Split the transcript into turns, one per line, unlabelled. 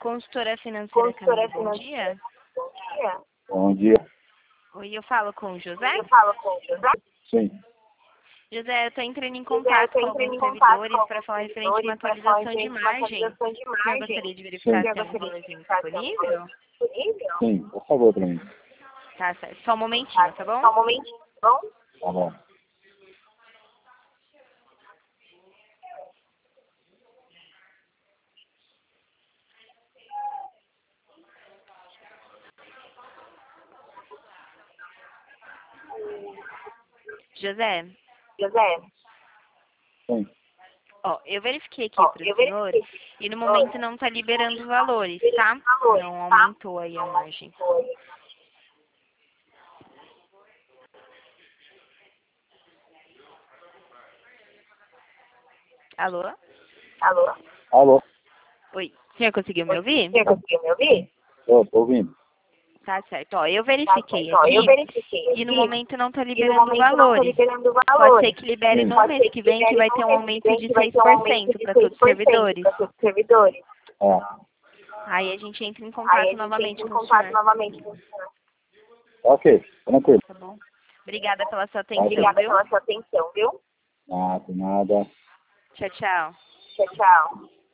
Consultora financeira Camila, bom dia.
Bom dia.
Oi, eu falo com o José?
Sim.
José, eu estou entrando em contato com alguns servidores para falar referente a uma atualização de margem. O senhor gostaria de verificar se tem um valorzinho disponível?
Sim, por favor, para mim.
Tá certo. Só um momentinho, tá bom?
Tá bom.
José,
Sim.
ó, eu verifiquei aqui para o senhor e no momento não está liberando os valores, tá? Não aumentou aí a margem. Alô?
Alô?
Oi, o senhor conseguiu me ouvir?
Tô ouvindo.
Tá certo. Ó, eu verifiquei aqui e no momento não está liberando valores. Pode ser que libere
Sim.
no mês que vem, que vai ter um aumento de 6% para todos os servidores.
É.
Aí a gente entra em contato novamente com o senhor.
Ok, tranquilo.
Tá bom? Obrigada pela sua atenção, viu?
Nada, nada.
Tchau, tchau.